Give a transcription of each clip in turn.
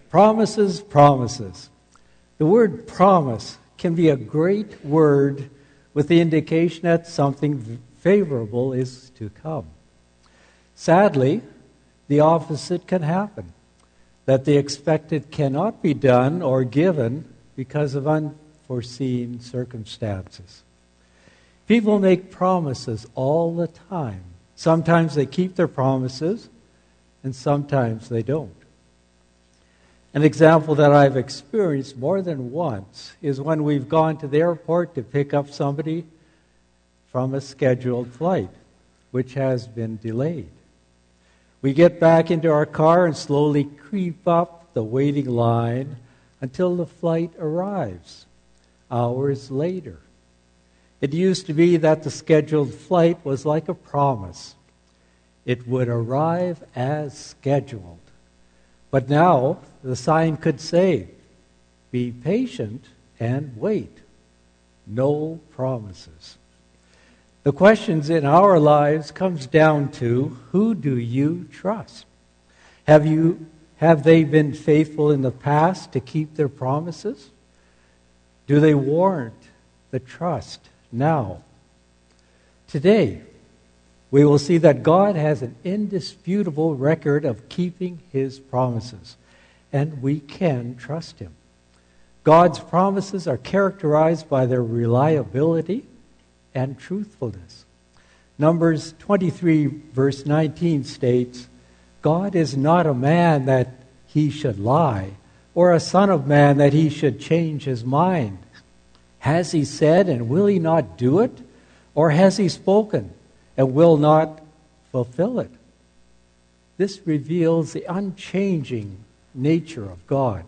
Promises, promises. The word promise can be a great word with the indication that something favorable is to come. Sadly, the opposite can happen, that the expected cannot be done or given because of unforeseen circumstances. People make promises all the time. Sometimes they keep their promises, and sometimes they don't. An example that I've experienced more than once is when we've gone to the airport to pick up somebody from a scheduled flight, which has been delayed. We get back into our car and slowly creep up the waiting line until the flight arrives, hours later. It used to be that the scheduled flight was like a promise. It would arrive as scheduled. But now, the sign could say, be patient and wait. No promises. The questions in our lives comes down to, who do you trust? Have they been faithful in the past to keep their promises? Do they warrant the trust now? Today, we will see that God has an indisputable record of keeping His promises, and we can trust Him. God's promises are characterized by their reliability and truthfulness. Numbers 23, verse 19 states, God is not a man that He should lie, or a son of man that He should change His mind. Has He said, and will He not do it? Or has He spoken and will not fulfill it? This reveals the unchanging nature of God.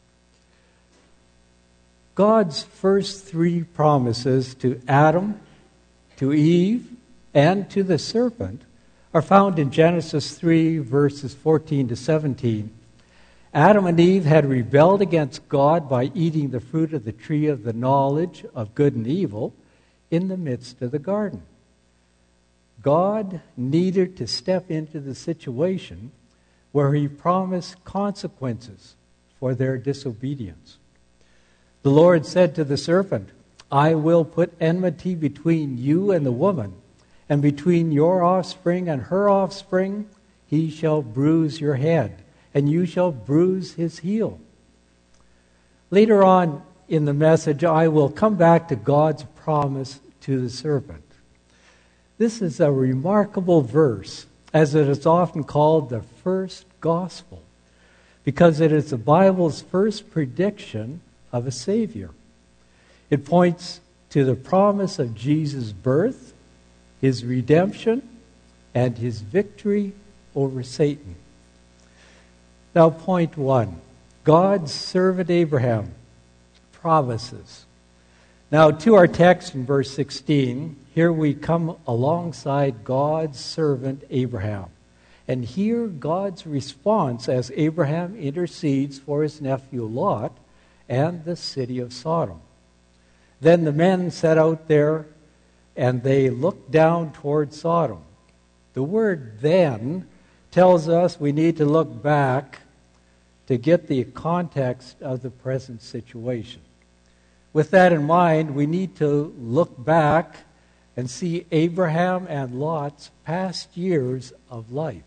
God's first three promises to Adam, to Eve, and to the serpent are found in Genesis 3, verses 14 to 17. Adam and Eve had rebelled against God by eating the fruit of the tree of the knowledge of good and evil in the midst of the garden. God needed to step into the situation where He promised consequences for their disobedience. The Lord said to the serpent, I will put enmity between you and the woman, and between your offspring and her offspring. He shall bruise your head, and you shall bruise his heel. Later on in the message, I will come back to God's promise to the serpent. This is a remarkable verse, as it is often called the first gospel, because it is the Bible's first prediction of a Savior. It points to the promise of Jesus' birth, His redemption, and His victory over Satan. Now, point one, God's servant Abraham promises. Now, to our text in verse 16, here we come alongside God's servant Abraham, and hear God's response as Abraham intercedes for his nephew Lot and the city of Sodom. Then the men set out there, and they looked down toward Sodom. The word then tells us we need to look back to get the context of the present situation. With that in mind, we need to look back and see Abraham and Lot's past years of life.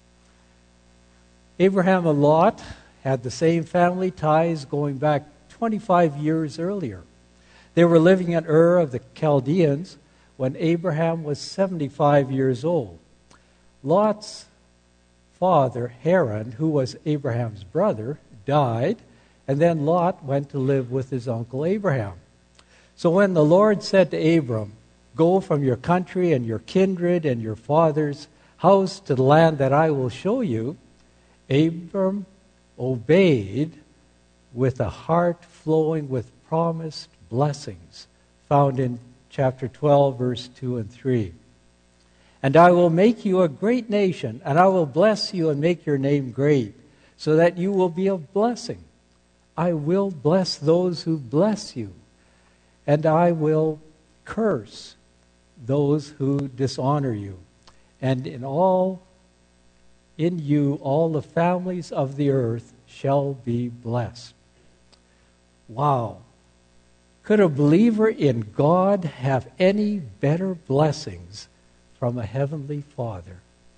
Abraham and Lot had the same family ties going back 25 years earlier. They were living in Ur of the Chaldeans when Abraham was 75 years old. Lot's father, Haran, who was Abraham's brother, died, and then Lot went to live with his uncle Abraham. So when the Lord said to Abram, go from your country and your kindred and your father's house to the land that I will show you, Abram obeyed with a heart flowing with promised blessings, found in chapter 12, verse 2 and 3. And I will make you a great nation, and I will bless you and make your name great, so that you will be a blessing. I will bless those who bless you, and I will curse those who dishonor you. And in you all the families of the earth shall be blessed. Wow. Could a believer in God have any better blessings from a heavenly Father?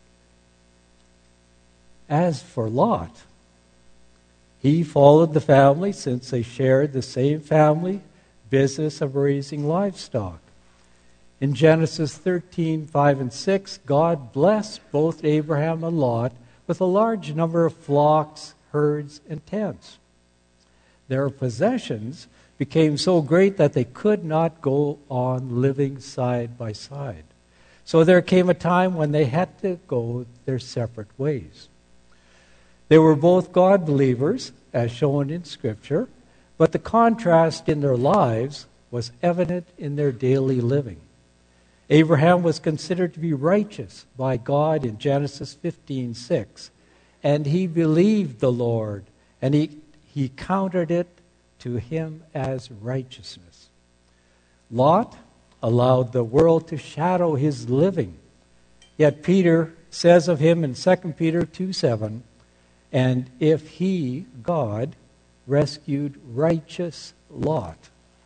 As for Lot, he followed the family since they shared the same family business of raising livestock. In Genesis 13:5 and 6, God blessed both Abraham and Lot with a large number of flocks, herds, and tents. Their possessions became so great that they could not go on living side by side. So there came a time when they had to go their separate ways. They were both God believers, as shown in Scripture, but the contrast in their lives was evident in their daily living. Abraham was considered to be righteous by God in Genesis 15:6, and he believed the Lord, and he counted it to him as righteousness. Lot allowed the world to shadow his living. Yet Peter says of him in 2 Peter 2:7, and if he, God, rescued righteous Lot.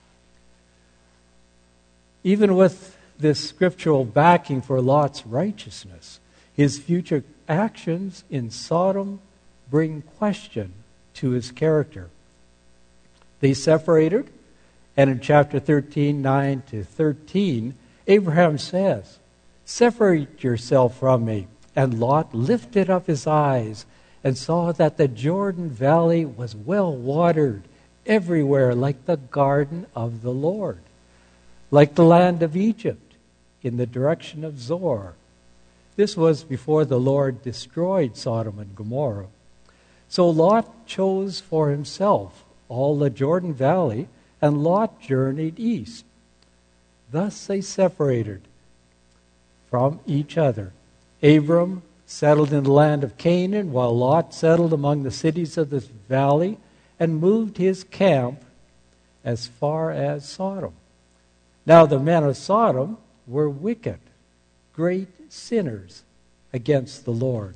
Even with this scriptural backing for Lot's righteousness, his future actions in Sodom bring question to his character. They separated, and in chapter 13:9 to 13, Abraham says, "Separate yourself from me." And Lot lifted up his eyes and saw that the Jordan Valley was well watered everywhere, like the garden of the Lord, like the land of Egypt in the direction of Zoar. This was before the Lord destroyed Sodom and Gomorrah. So Lot chose for himself all the Jordan Valley, and Lot journeyed east. Thus they separated from each other. Abram settled in the land of Canaan, while Lot settled among the cities of this valley and moved his camp as far as Sodom. Now the men of Sodom were wicked, great sinners against the Lord.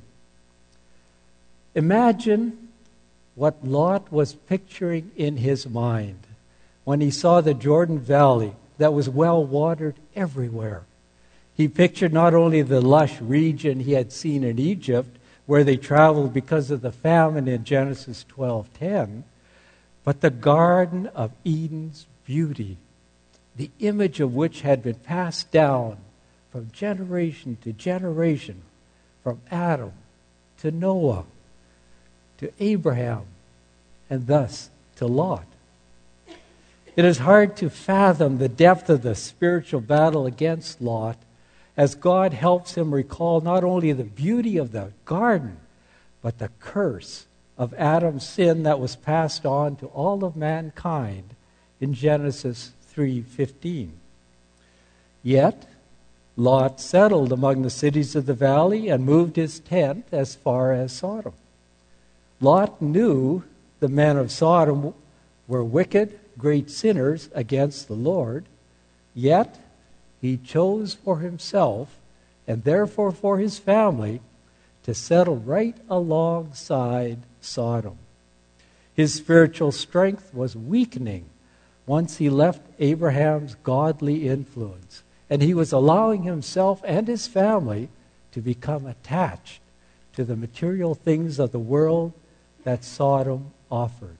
Imagine what Lot was picturing in his mind when he saw the Jordan Valley that was well watered everywhere. He pictured not only the lush region he had seen in Egypt, where they traveled because of the famine in Genesis 12:10, but the Garden of Eden's beauty, the image of which had been passed down from generation to generation, from Adam to Noah to Abraham, and thus to Lot. It is hard to fathom the depth of the spiritual battle against Lot, as God helps him recall not only the beauty of the garden, but the curse of Adam's sin that was passed on to all of mankind in Genesis 3:15. Yet, Lot settled among the cities of the valley and moved his tent as far as Sodom. Lot knew the men of Sodom were wicked, great sinners against the Lord, yet he chose for himself, and therefore for his family, to settle right alongside Sodom. His spiritual strength was weakening once he left Abraham's godly influence, and he was allowing himself and his family to become attached to the material things of the world that Sodom offered.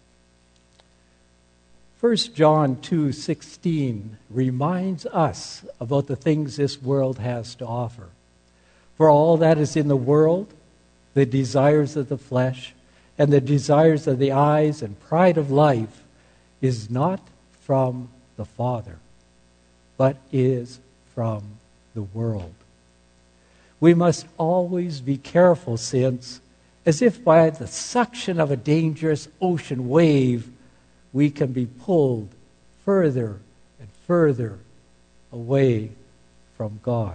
1 John 2:16 reminds us about the things this world has to offer. For all that is in the world, the desires of the flesh and the desires of the eyes and pride of life, is not from the Father, but is from the world. We must always be careful, since, as if by the suction of a dangerous ocean wave, we can be pulled further and further away from God.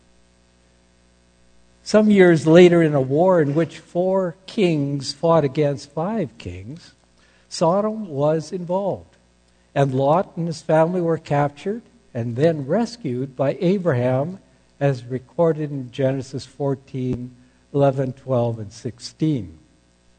Some years later, in a war in which 4 kings fought against 5 kings, Sodom was involved, and Lot and his family were captured and then rescued by Abraham, as recorded in Genesis 14:11, 12, and 16.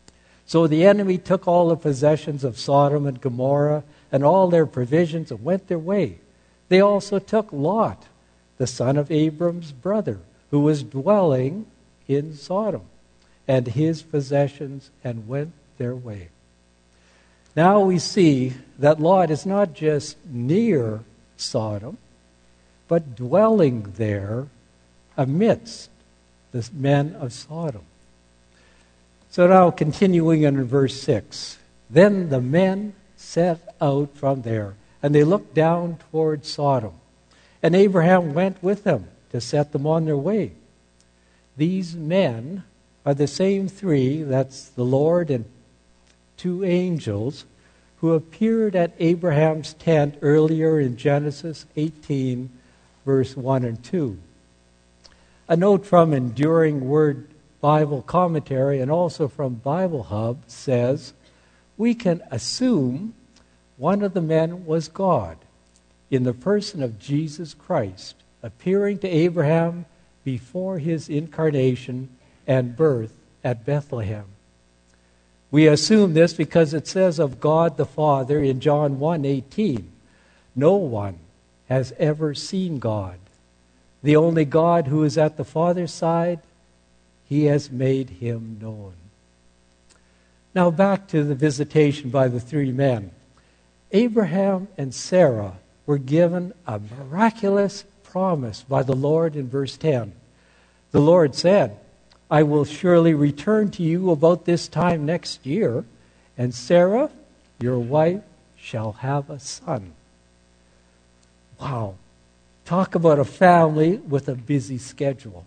So the enemy took all the possessions of Sodom and Gomorrah and all their provisions and went their way. They also took Lot, the son of Abram's brother, who was dwelling in Sodom, and his possessions, and went their way. Now we see that Lot is not just near Sodom, but dwelling there amidst the men of Sodom. So now continuing in verse 6. Then the men set out from there, and they looked down toward Sodom. And Abraham went with them to set them on their way. These men are the same three, that's the Lord and two angels, who appeared at Abraham's tent earlier in Genesis 18, verse 1 and 2. A note from Enduring Word Bible Commentary and also from Bible Hub says, we can assume one of the men was God in the person of Jesus Christ, appearing to Abraham before his incarnation and birth at Bethlehem. We assume this because it says of God the Father in John 1:18, no one has ever seen God. The only God who is at the Father's side, he has made him known. Now back to the visitation by the three men. Abraham and Sarah were given a miraculous promise by the Lord in verse 10. The Lord said, I will surely return to you about this time next year, and Sarah, your wife, shall have a son. Wow. Talk about a family with a busy schedule.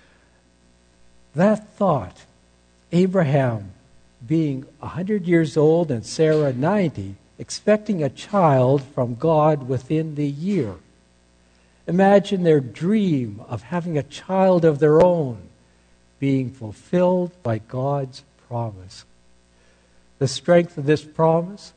That thought, Abraham being 100 years old and Sarah 90, expecting a child from God within the year. Imagine their dream of having a child of their own being fulfilled by God's promise. The strength of this promise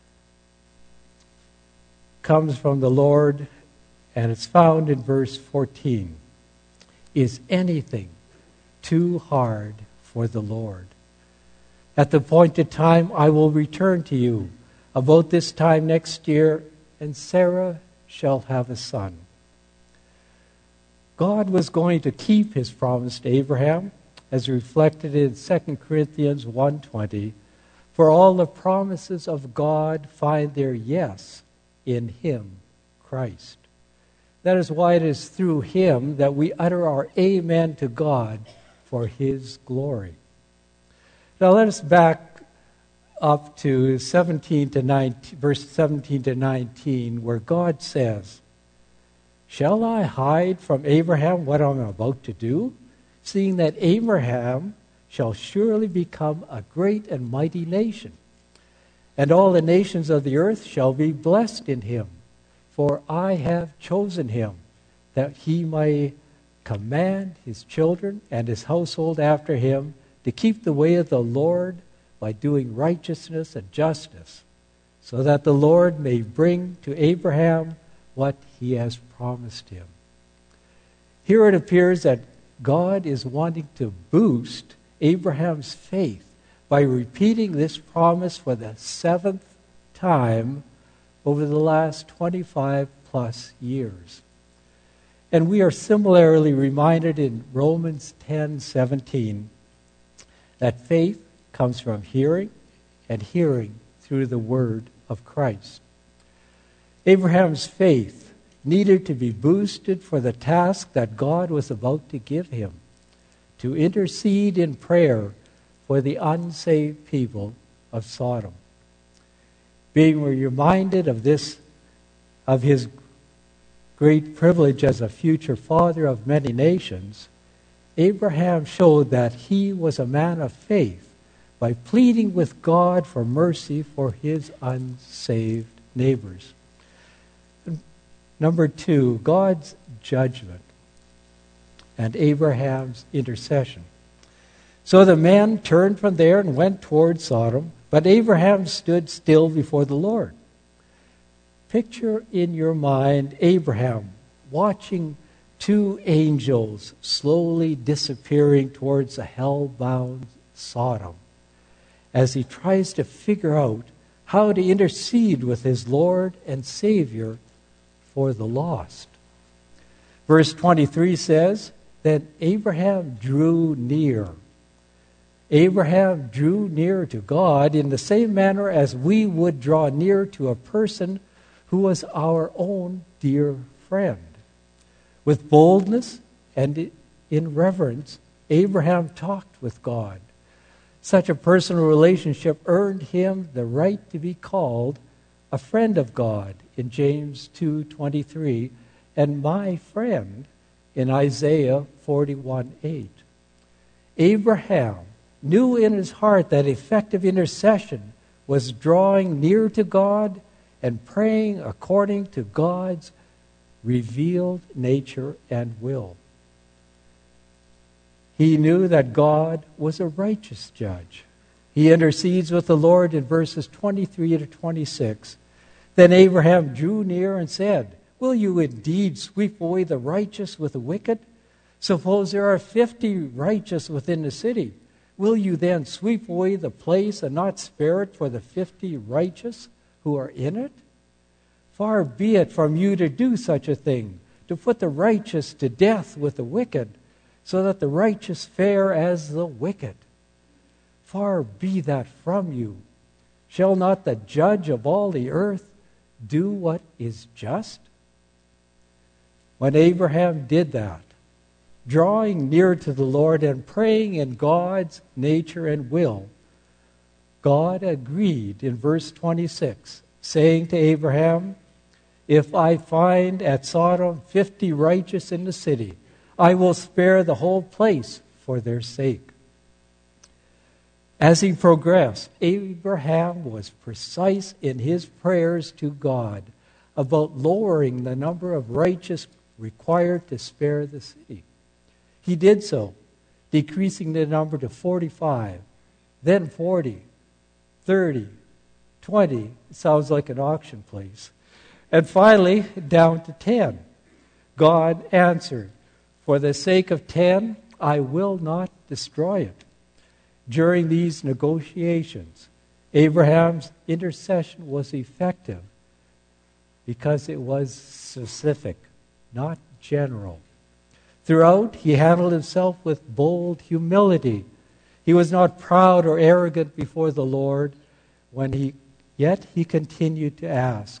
comes from the Lord, and it's found in verse 14. Is anything too hard for the Lord? At the appointed time, I will return to you. About this time next year, and Sarah shall have a son. God was going to keep his promise to Abraham, as reflected in 2 Corinthians 1:20. For all the promises of God find their yes in him, Christ. That is why it is through him that we utter our amen to God for his glory. Now let us back up to verse 17 to 19, where God says, shall I hide from Abraham what I'm about to do? Seeing that Abraham shall surely become a great and mighty nation, and all the nations of the earth shall be blessed in him. For I have chosen him, that he may command his children and his household after him to keep the way of the Lord by doing righteousness and justice, so that the Lord may bring to Abraham what he has promised him. Here it appears that God is wanting to boost Abraham's faith by repeating this promise for the 7th time over the last 25 plus years. And we are similarly reminded in Romans 10:17 that faith comes from hearing, and hearing through the word of Christ. Abraham's faith needed to be boosted for the task that God was about to give him, to intercede in prayer for the unsaved people of Sodom. Being reminded of this, of his great privilege as a future father of many nations, Abraham showed that he was a man of faith by pleading with God for mercy for his unsaved neighbors. Number 2, God's judgment and Abraham's intercession. So the men turned from there and went toward Sodom, but Abraham stood still before the Lord. Picture in your mind Abraham watching 2 angels slowly disappearing towards a hell-bound Sodom. as he tries to figure out how to intercede with his Lord and Savior for the lost. Verse 23 says, "Then Abraham drew near." Abraham drew near to God in the same manner as we would draw near to a person who was our own dear friend. With boldness and in reverence, Abraham talked with God. Such a personal relationship earned him the right to be called a friend of God in James 2:23, and my friend in Isaiah 41:8. Abraham knew in his heart that effective intercession was drawing near to God and praying according to God's revealed nature and will. He knew that God was a righteous judge. He intercedes with the Lord in verses 23 to 26. Then Abraham drew near and said, "Will you indeed sweep away the righteous with the wicked? Suppose there are 50 righteous within the city. Will you then sweep away the place and not spare it for the 50 righteous who are in it? Far be it from you to do such a thing, to put the righteous to death with the wicked, so that the righteous fare as the wicked. Far be that from you. Shall not the judge of all the earth do what is just?" When Abraham did that, drawing near to the Lord and praying in God's nature and will, God agreed in verse 26, saying to Abraham, "If I find at Sodom 50 righteous in the city, I will spare the whole place for their sake." As he progressed, Abraham was precise in his prayers to God about lowering the number of righteous required to spare the city. He did so, decreasing the number to 45, then 40, 30, 20. It sounds like an auction place. And finally, down to 10. God answered, "For the sake of 10, I will not destroy it." During these negotiations, Abraham's intercession was effective because it was specific, not general. Throughout, he handled himself with bold humility. He was not proud or arrogant before the Lord, yet he continued to ask.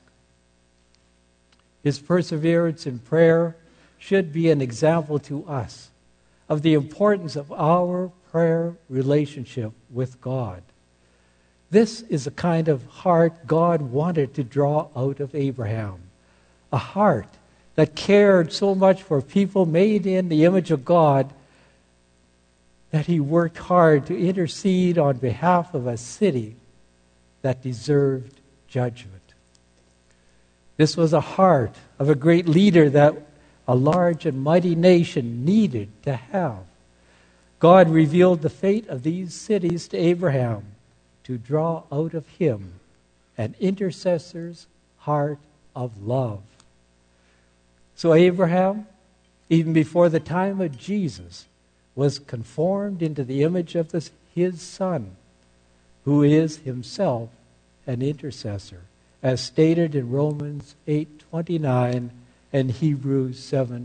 His perseverance in prayer should be an example to us of the importance of our prayer relationship with God. This is the kind of heart God wanted to draw out of Abraham, a heart that cared so much for people made in the image of God that he worked hard to intercede on behalf of a city that deserved judgment. This was a heart of a great leader that a large and mighty nation needed to have. God revealed the fate of these cities to Abraham to draw out of him an intercessor's heart of love. So Abraham, even before the time of Jesus, was conformed into the image of his son, who is himself an intercessor, as stated in Romans 8:29 and Hebrews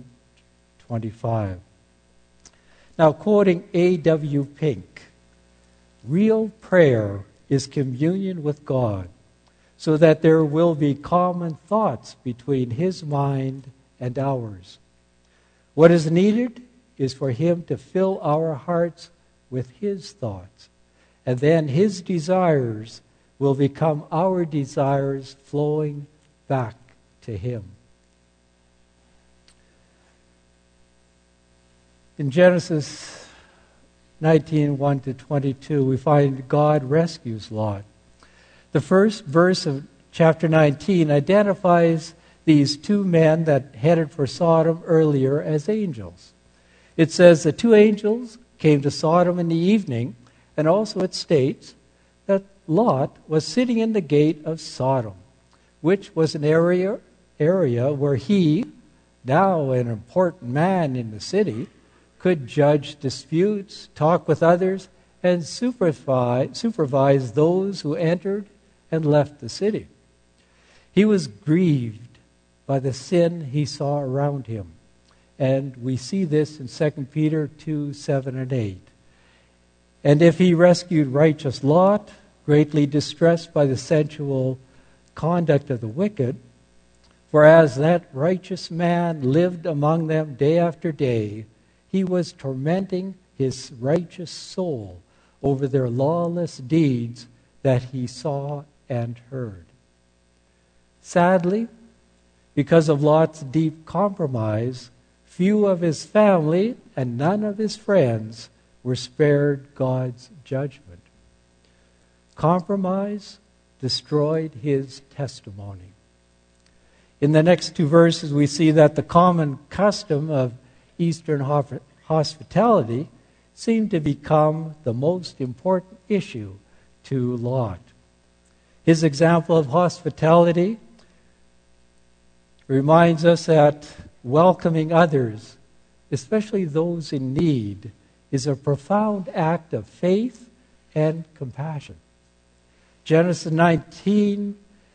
7:25. Now, quoting A.W. Pink, real prayer is communion with God, so that there will be common thoughts between his mind and ours. What is needed is for him to fill our hearts with his thoughts, and then his desires will become our desires, flowing back to him. In Genesis 19:1-22, we find God rescues Lot. The first verse of chapter 19 identifies these two men that headed for Sodom earlier as angels. It says the two angels came to Sodom in the evening, and also it states that Lot was sitting in the gate of Sodom, which was an area where he, now an important man in the city, could judge disputes, talk with others, and supervised those who entered and left the city. He was grieved by the sin he saw around him. And we see this in 2 Peter 2, 7 and 8. And if he rescued righteous Lot, greatly distressed by the sensual conduct of the wicked, for as that righteous man lived among them day after day, he was tormenting his righteous soul over their lawless deeds that he saw and heard. Sadly, because of Lot's deep compromise, few of his family and none of his friends were spared God's judgment. Compromise destroyed his testimony. In the next two verses, we see that the common custom of Eastern hospitality seemed to become the most important issue to Lot. His example of hospitality reminds us that welcoming others, especially those in need, is a profound act of faith and compassion. Genesis 19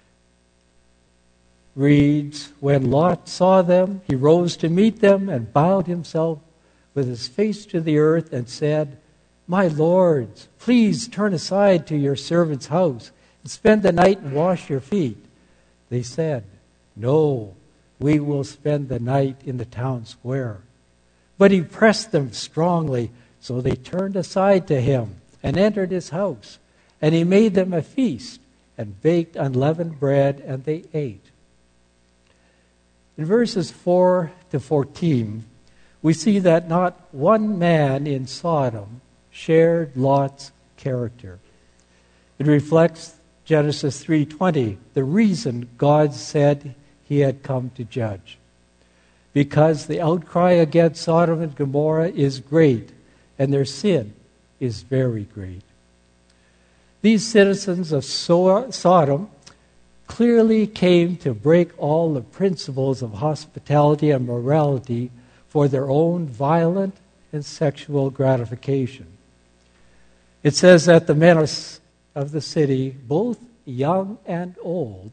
reads, when Lot saw them, he rose to meet them and bowed himself with his face to the earth and said, my lords, please turn aside to your servant's house and spend the night and wash your feet. They said, no, we will spend the night in the town square. But he pressed them strongly, so they turned aside to him and entered his house. And he made them a feast and baked unleavened bread, and they ate. In verses 4 to 14, we see that not one man in Sodom shared Lot's character. It reflects Genesis 3:20, the reason God said he had come to judge. Because the outcry against Sodom and Gomorrah is great, and their sin is very great. These citizens of Sodom clearly came to break all the principles of hospitality and morality for their own violent and sexual gratification. It says that the men of the city, both young and old,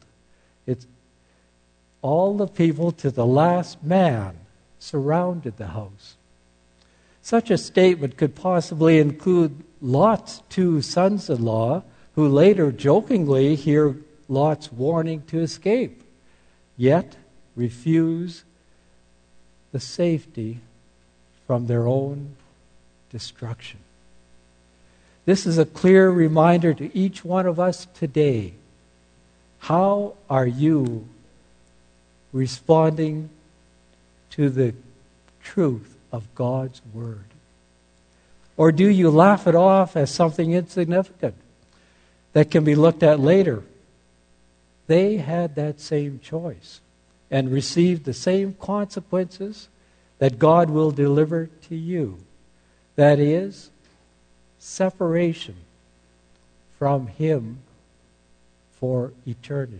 all the people to the last man surrounded the house. Such a statement could possibly include Lot's two sons-in-law, who later jokingly hear Lot's warning to escape, yet refuse the safety from their own destruction. This is a clear reminder to each one of us today. How are you responding to the truth of God's Word? Or do you laugh it off as something insignificant that can be looked at later? They had that same choice and received the same consequences that God will deliver to you. That is, separation from Him for eternity.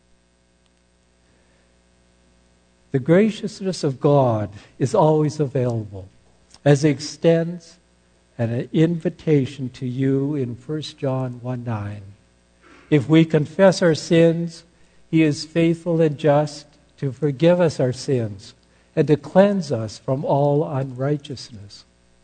The graciousness of God is always available as He extends an invitation to you in 1 John 1:9. If we confess our sins, He is faithful and just to forgive us our sins and to cleanse us from all unrighteousness.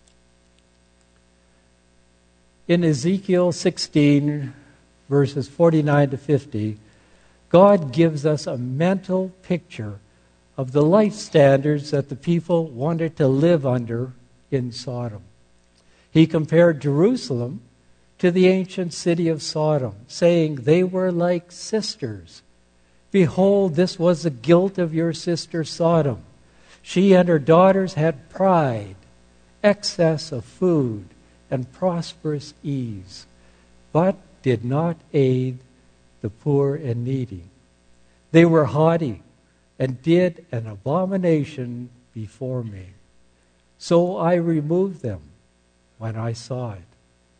In Ezekiel 16, verses 49 to 50, God gives us a mental picture of the life standards that the people wanted to live under in Sodom. He compared Jerusalem to the ancient city of Sodom, saying they were like sisters. Behold, this was the guilt of your sister Sodom. She and her daughters had pride, excess of food, and prosperous ease, but did not aid the poor and needy. They were haughty and did an abomination before me. So I removed them when I saw it.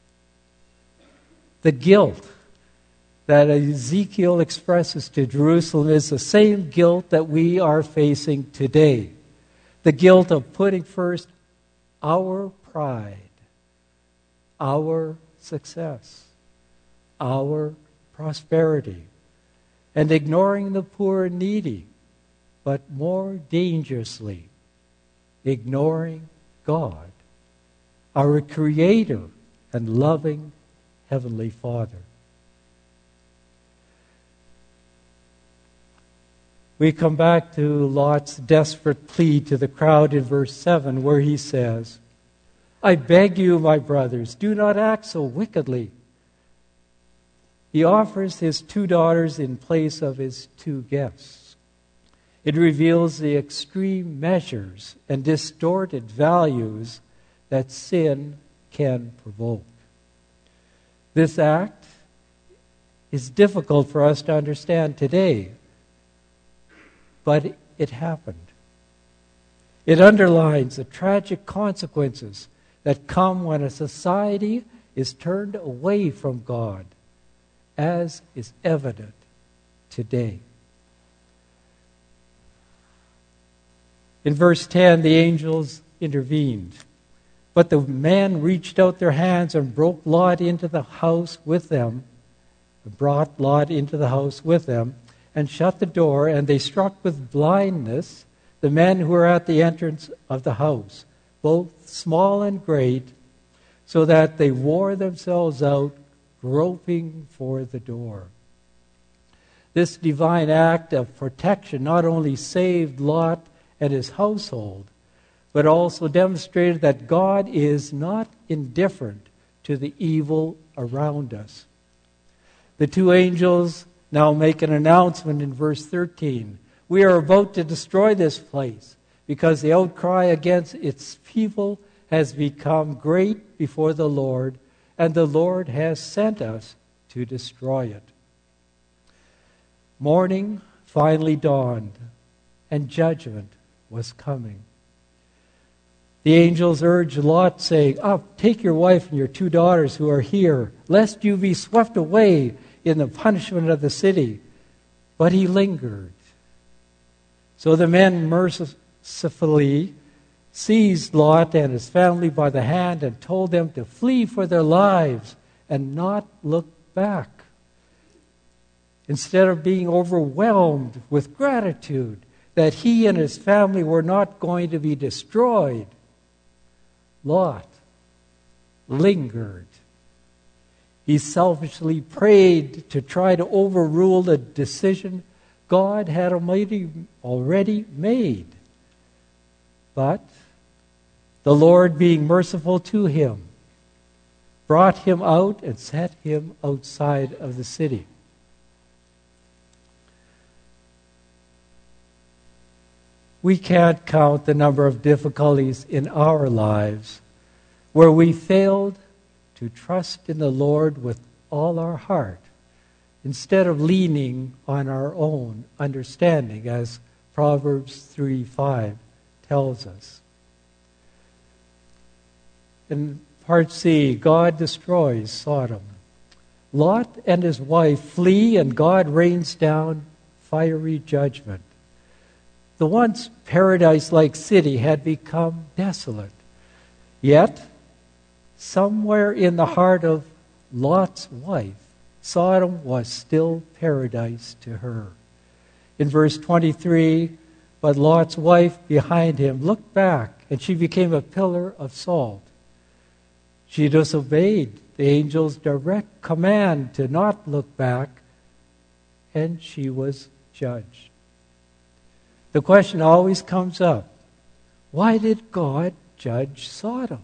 The guilt that Ezekiel expresses to Jerusalem is the same guilt that we are facing today. The guilt of putting first our pride, our success, our prosperity, and ignoring the poor and needy, but more dangerously, ignoring God, our Creator and loving Heavenly Father. We come back to Lot's desperate plea to the crowd in verse 7, where he says, I beg you, my brothers, do not act so wickedly. He offers his 2 daughters in place of his 2 guests. It reveals the extreme measures and distorted values that sin can provoke. This act is difficult for us to understand today, but it happened. It underlines the tragic consequences that come when a society is turned away from God, as is evident today. In verse 10, the angels intervened, but the men reached out their hands and brought Lot into the house with them, and shut the door, and they struck with blindness the men who were at the entrance of the house, both small and great, so that they wore themselves out, groping for the door. This divine act of protection not only saved Lot and his household, but also demonstrated that God is not indifferent to the evil around us. The 2 angels now make an announcement in verse 13. We are about to destroy this place because the outcry against its people has become great before the Lord, and the Lord has sent us to destroy it. Morning finally dawned, and judgment was coming. The angels urged Lot, saying, Up, take your wife and your 2 daughters who are here, lest you be swept away in the punishment of the city. But he lingered. So the men mercifully seized Lot and his family by the hand and told them to flee for their lives and not look back. Instead of being overwhelmed with gratitude that he and his family were not going to be destroyed, Lot lingered. He selfishly prayed to try to overrule the decision God had already made. But the Lord, being merciful to him, brought him out and set him outside of the city. We can't count the number of difficulties in our lives where we failed to trust in the Lord with all our heart instead of leaning on our own understanding, as Proverbs 3:5 tells us. In part C, God destroys Sodom. Lot and his wife flee, and God rains down fiery judgment. The once paradise-like city had become desolate. Yet, somewhere in the heart of Lot's wife, Sodom was still paradise to her. In verse 23, but Lot's wife behind him looked back, and she became a pillar of salt. She disobeyed the angel's direct command to not look back, and she was judged. The question always comes up, why did God judge Sodom?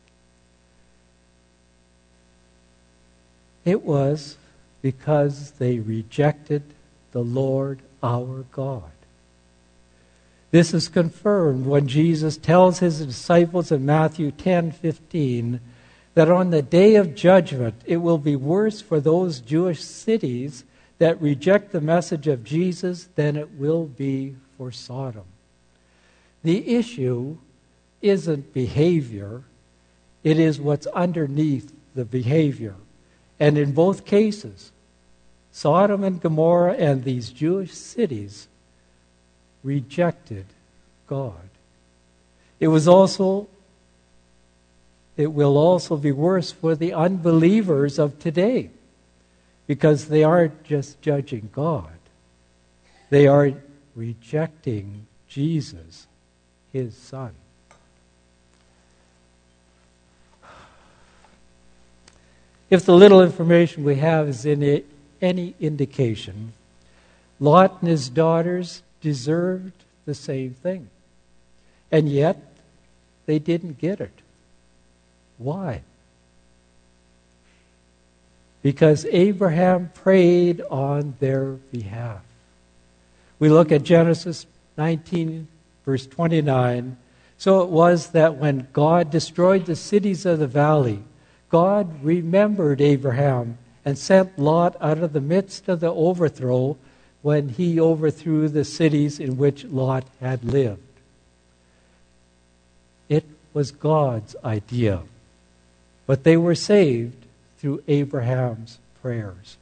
It was because they rejected the Lord our God. This is confirmed when Jesus tells his disciples in Matthew 10:15 that on the day of judgment it will be worse for those Jewish cities that reject the message of Jesus than it will be for Sodom. The issue isn't behavior, it is what's underneath the behavior. And in both cases, Sodom and Gomorrah and these Jewish cities rejected God. It was also it will also be worse for the unbelievers of today, because they aren't just judging God. They are rejecting Jesus, his Son. If the little information we have is any indication, Lot and his daughters deserved the same thing. And yet, they didn't get it. Why? Because Abraham prayed on their behalf. We look at Genesis 19, verse 29. So it was that when God destroyed the cities of the valley, God remembered Abraham and sent Lot out of the midst of the overthrow when he overthrew the cities in which Lot had lived. It was God's idea, but they were saved through Abraham's prayers.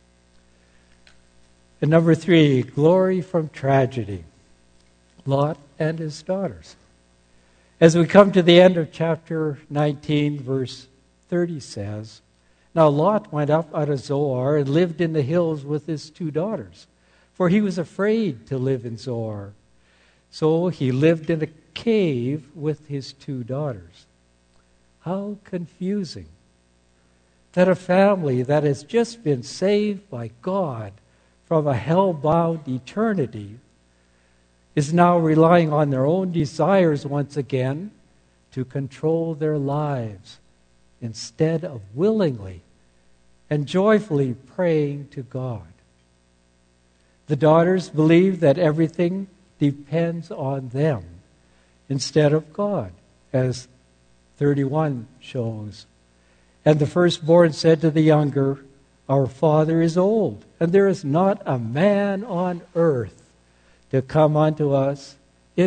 And number 3, glory from tragedy. Lot and his daughters. As we come to the end of chapter 19, verse 30 says, Now Lot went up out of Zoar and lived in the hills with his 2 daughters, for he was afraid to live in Zoar. So he lived in a cave with his 2 daughters. How confusing that a family that has just been saved by God from a hell-bound eternity is now relying on their own desires once again to control their lives instead of willingly and joyfully praying to God. The daughters believe that everything depends on them instead of God, as 31 shows. And the firstborn said to the younger, Our father is old, and there is not a man on earth to come into us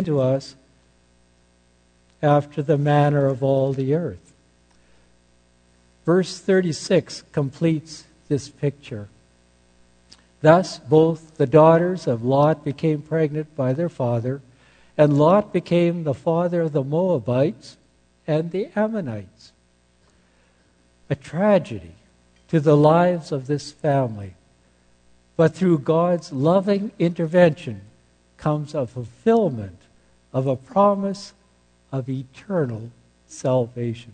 after the manner of all the earth. Verse 36 completes this picture. Thus both the daughters of Lot became pregnant by their father, and Lot became the father of the Moabites and the Ammonites. A tragedy to the lives of this family. But through God's loving intervention comes a fulfillment of a promise of eternal salvation.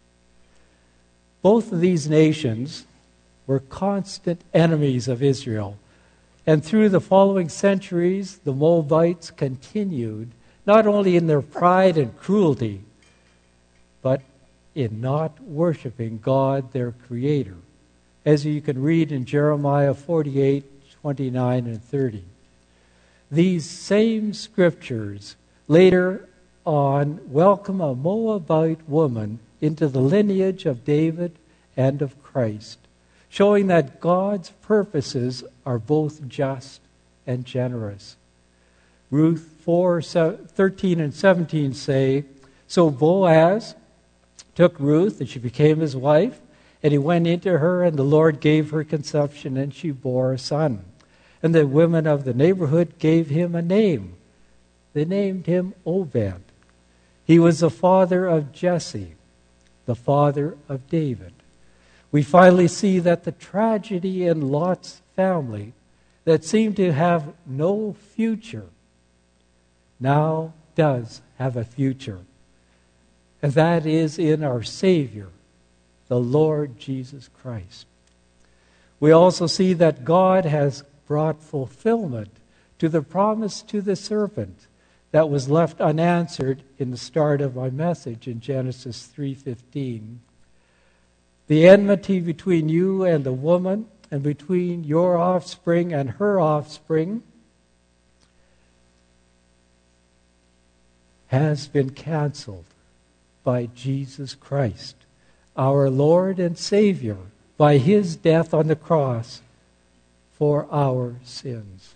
Both of these nations were constant enemies of Israel. And through the following centuries, the Moabites continued not only in their pride and cruelty, but in not worshiping God, their Creator, as you can read in Jeremiah 48:29 and 30. These same scriptures later on welcome a Moabite woman into the lineage of David and of Christ, showing that God's purposes are both just and generous. Ruth 4:13 and 17 say, So Boaz took Ruth, and she became his wife, and he went into her, and the Lord gave her conception, and she bore a son. And the women of the neighborhood gave him a name. They named him Obed. He was the father of Jesse, the father of David. We finally see that the tragedy in Lot's family that seemed to have no future now does have a future. And that is in our Savior, the Lord Jesus Christ. We also see that God has brought fulfillment to the promise to the serpent that was left unanswered in the start of my message in Genesis 3:15. The enmity between you and the woman, and between your offspring and her offspring, has been canceled by Jesus Christ, our Lord and Savior, by his death on the cross for our sins.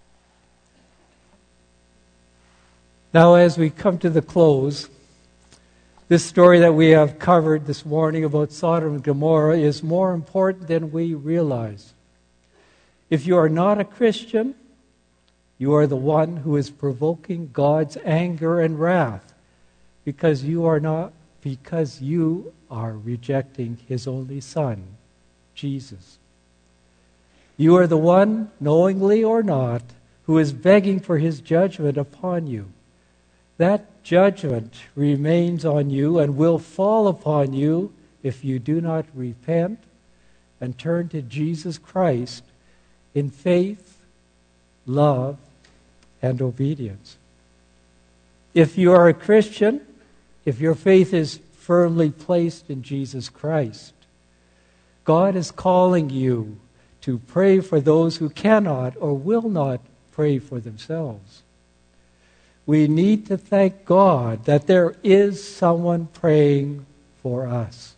Now, as we come to the close, this story that we have covered this morning about Sodom and Gomorrah is more important than we realize. If you are not a Christian, you are the one who is provoking God's anger and wrath, because you are not because you are rejecting his only Son, Jesus. You are the one, knowingly or not, who is begging for his judgment upon you. That judgment remains on you and will fall upon you if you do not repent and turn to Jesus Christ in faith, love, and obedience. If you are a Christian, if your faith is firmly placed in Jesus Christ, God is calling you to pray for those who cannot or will not pray for themselves. We need to thank God that there is someone praying for us.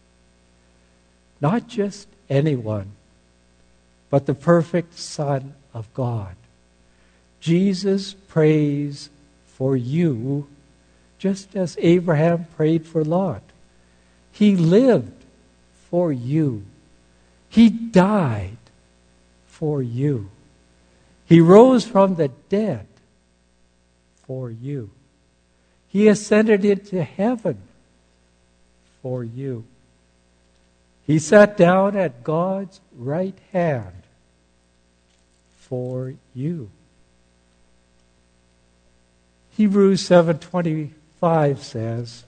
Not just anyone, but the perfect Son of God. Jesus prays for you just as Abraham prayed for Lot. He lived for you. He died for you. He rose from the dead for you. He ascended into heaven for you. He sat down at God's right hand for you. Hebrews 7:25 says,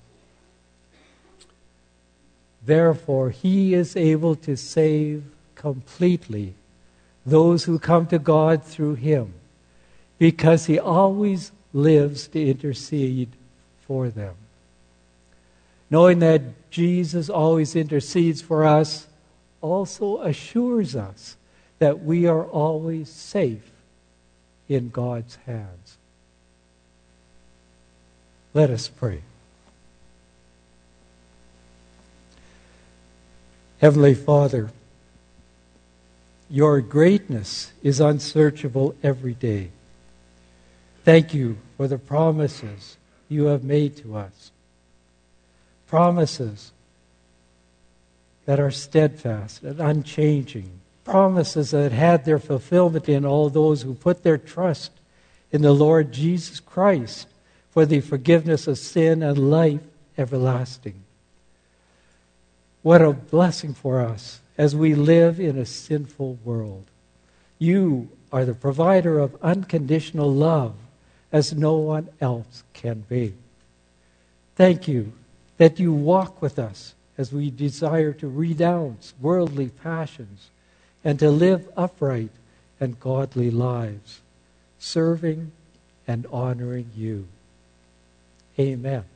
"Therefore he is able to save completely those who come to God through him, because he always lives to intercede for them." Knowing that Jesus always intercedes for us also assures us that we are always safe in God's hands. Let us pray. Heavenly Father, your greatness is unsearchable every day. Thank you for the promises you have made to us. Promises that are steadfast and unchanging. Promises that had their fulfillment in all those who put their trust in the Lord Jesus Christ for the forgiveness of sin and life everlasting. What a blessing for us as we live in a sinful world. You are the provider of unconditional love as no one else can be. Thank you that you walk with us as we desire to renounce worldly passions and to live upright and godly lives, serving and honoring you. Amen.